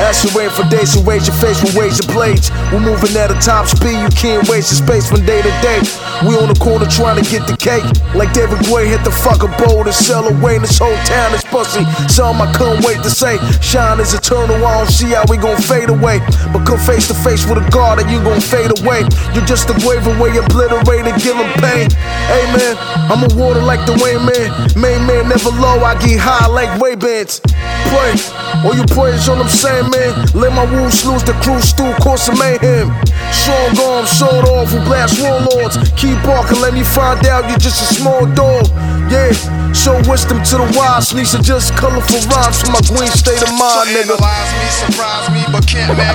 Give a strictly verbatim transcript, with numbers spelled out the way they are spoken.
Lacerate for days and raise your face with razor blades. We're moving at a top speed, you can't waste your space from day to day. We on the corner trying to get the cake. Like David Gray hit the fucking bowl to sell away. This whole town is pussy. Something I couldn't wait to say. Shine is eternal, I don't see how we gon' fade away. But come face to face with a God and you gon' fade away. You're just a wave away, obliterated, giving pain. Hey man, I'm a water like the Wayne Man. Main man never low, I get high like Ray-Bans. Pray, all you prayers, all I'm saying, man. Let my wolves loose, the crew stew, course of mayhem. Strong arm, sold off, who blast warlords. Keep barking, let me find out you're just a small dog. Yeah, show wisdom to the wise. These are just colorful rhymes from my green state of mind, so nigga. Analyze me, surprise me, but can't